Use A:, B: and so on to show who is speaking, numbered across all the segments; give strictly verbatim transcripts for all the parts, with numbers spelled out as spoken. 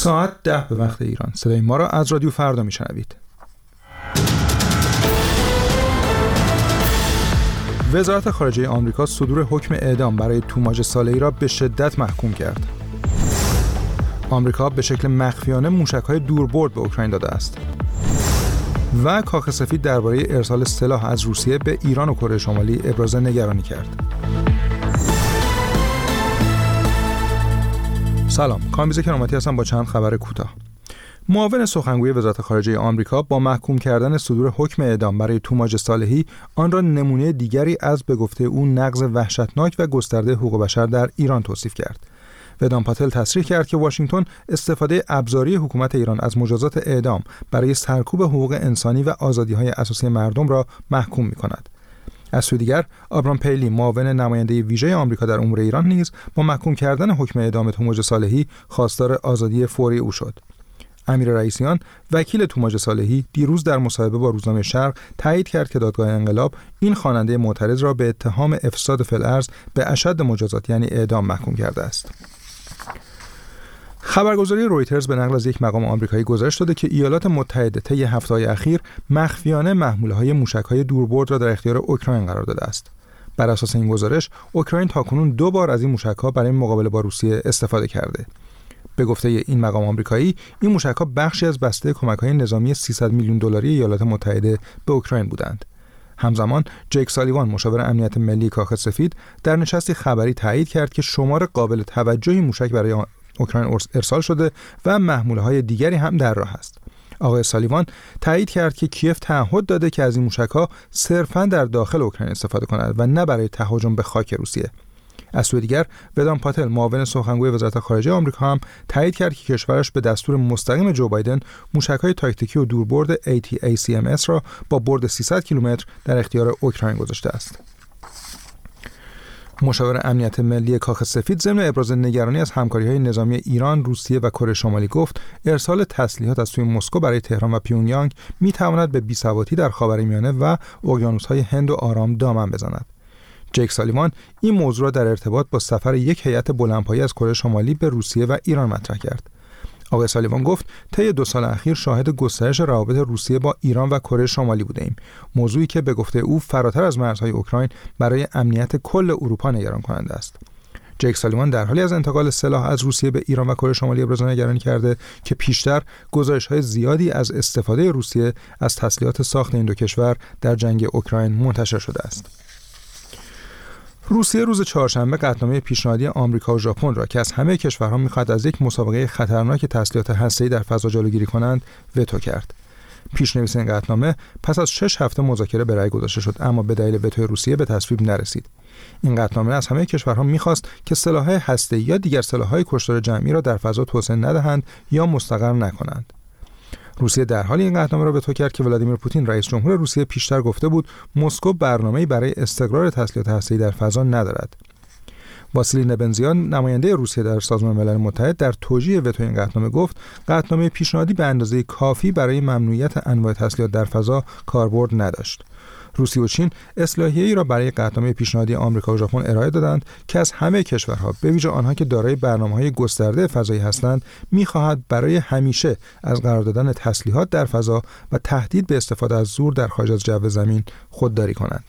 A: ساعت ده به وقت ایران. صدای ما را از رادیو فردا میشنوید. وزارت خارجه آمریکا صدور حکم اعدام برای توماج صالحی را به شدت محکوم کرد. آمریکا به شکل مخفیانه موشک‌های دوربرد به اوکراین داده است. و کاخ سفید درباره ارسال سلاح از روسیه به ایران و کره شمالی ابراز نگرانی کرد. سلام، کامبیز کرامتی هستم با چند خبر کوتاه. معاون سخنگوی وزارت خارجه آمریکا با محکوم کردن صدور حکم اعدام برای توماج صالحی آن را نمونه دیگری از به گفته او نقض وحشتناک و گسترده حقوق بشر در ایران توصیف کرد. ودان پاتل تصریح کرد که واشنگتن استفاده ابزاری حکومت ایران از مجازات اعدام برای سرکوب حقوق انسانی و آزادی‌های اساسی مردم را محکوم می‌کند. از سوی دیگر، آبرام پیلی، معاون نماینده ویژه آمریکا در امور ایران نیز با محکوم کردن حکم اعدام توماج صالحی خواستار آزادی فوری او شد. امیر رئیسیان، وکیل توماج صالحی، دیروز در مصاحبه با روزنامه شرق تایید کرد که دادگاه انقلاب این خواننده معترض را به اتهام افساد فی‌الارض به اشد مجازات یعنی اعدام محکوم کرده است. خبرگزاری رویترز به نقل از یک مقام آمریکایی گزارش داده که ایالات متحده طی هفته‌های اخیر مخفیانه محموله‌های موشک‌های دوربرد را در اختیار اوکراین قرار داده است. بر اساس این گزارش، اوکراین تاکنون دو بار از این موشک‌ها برای مقابله با روسیه استفاده کرده. به گفته این مقام آمریکایی، این موشک‌ها بخشی از بسته کمک‌های نظامی سیصد میلیون دلاری ایالات متحده به اوکراین بودند. همزمان جیک سالیوان، مشاور امنیت ملی کاخ سفید، در نشستی خبری تایید کرد که شمار قابل توجهی موشک برای اوکراین ارسال شده و محموله‌های دیگری هم در راه است. آقای سالیوان تایید کرد که کیف تعهد داده که از این موشک‌ها صرفاً در داخل اوکراین استفاده کند و نه برای تهاجم به خاک روسیه. از سوی دیگر، ودان پاتل، معاون سخنگوی وزارت خارجه آمریکا، هم تایید کرد که کشورش به دستور مستقیم جو بایدن موشک‌های تاکتیکی و دوربرد ای تی ای سی ام اس را با برد سیصد کیلومتر در اختیار اوکراین گذاشته است. مشاور امنیت ملی کاخ سفید ضمن ابراز نگرانی از همکاری‌های نظامی ایران، روسیه و کره شمالی گفت ارسال تسلیحات از سوی مسکو برای تهران و پیونگیانگ می‌تواند به بی‌ثباتی در خاورمیانه و اقیانوس‌های هند و آرام دامن بزند. جیک سالیوان این موضوع را در ارتباط با سفر یک هیئت بلندپایه از کره شمالی به روسیه و ایران مطرح کرد. آقای سالیوان گفت طی دو سال اخیر شاهد گسترش روابط روسیه با ایران و کره شمالی بودیم، موضوعی که به گفته او فراتر از مرزهای اوکراین برای امنیت کل اروپا نگران کننده است. جیک سالیوان در حالی از انتقال سلاح از روسیه به ایران و کره شمالی ابراز نگرانی کرده که پیشتر گزارش‌های زیادی از استفاده روسیه از تسلیحات ساخت این دو کشور در جنگ اوکراین منتشر شده است. روسیه روز چهارشنبه قطعنامه پیشنهادی آمریکا و ژاپن را که از همه کشورها می‌خواهد از یک مسابقه خطرناک تسلیحات هسته‌ای در فضا جلوگیری کنند وتو کرد. پیش‌نویس این قطعنامه پس از شش هفته مذاکره به رأی گذاشته شد، اما به دلیل وتوی روسیه به تصویب نرسید. این قطعنامه از همه کشورها می‌خواست که سلاح‌های هسته‌ای یا دیگر سلاح‌های کشتار جمعی را در فضا توسعه ندهند یا مستقر نکنند. روسیه در حالی این قطعنامه را وتو کرد که ولادیمیر پوتین، رئیس جمهور روسیه، پیشتر گفته بود مسکو برنامه‌ای برای استقرار تسلیحات هسته‌ای در فضا ندارد. واسیلی نبنزیان، نماینده روسیه در سازمان ملل متحد، در توجیه وتو این قطعنامه گفت قطعنامه پیشنهادی به اندازه کافی برای ممنوعیت انواع تسلیحات در فضا کاربرد نداشت. روسیه و چین اصلاحیه‌ای را برای قطعنامه پیشنهادی آمریکا و ژاپن ارائه دادند که از همه کشورها، به ویژه آنها که دارای برنامه‌های گسترده فضایی هستند، می‌خواهد برای همیشه از قرار دادن تسلیحات در فضا و تهدید به استفاده از زور در خارج از جو زمین خودداری کنند.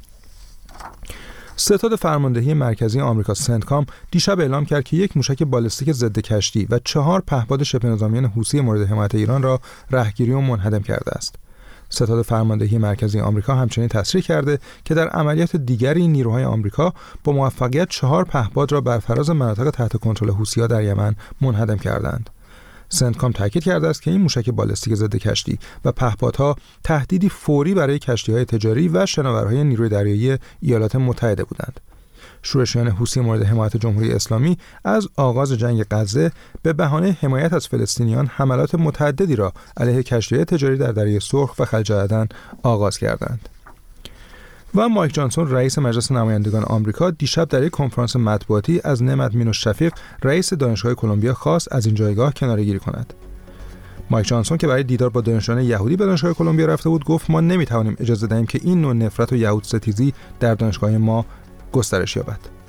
A: ستاد فرماندهی مرکزی آمریکا سنتکام دیشب اعلام کرد که یک موشک بالستیک ضد کشتی و چهار پهپاد شبه نظامیان حوثی مورد حمایت ایران را رهگیری و منهدم کرده است. ستاد فرماندهی مرکزی آمریکا همچنین تصریح کرده که در عملیات دیگری نیروهای آمریکا با موفقیت چهار پهپاد را بر فراز مناطق تحت کنترل حوثی‌ها در یمن منهدم کردند. سنتکام تاکید کرده است که این موشک بالستیک ضد کشتی و پهپادها تهدیدی فوری برای کشتی‌های تجاری و شناورهای نیروی دریایی ایالات متحده بودند. شورشیان حوثی مورد حمایت جمهوری اسلامی از آغاز جنگ غزه به بهانه حمایت از فلسطینیان حملات متعددی را علیه کشتی‌های تجاری در دریای سرخ و خلیج عدن آغاز کردند. و مایک جانسون، رئیس مجلس نمایندگان آمریکا، دیشب در یک کنفرانس مطبوعاتی از نعمت مینو شفیق، رئیس دانشگاه کلمبیا، خواست از این جایگاه کناره‌گیری کند. مایک جانسون که برای دیدار با دانشجویان یهودی به دانشگاه کلمبیا رفته بود، گفت ما نمی‌توانیم اجازه دهیم که این نوع نفرت و یهود ستیزی در دانشگاه ما گسترش یابد.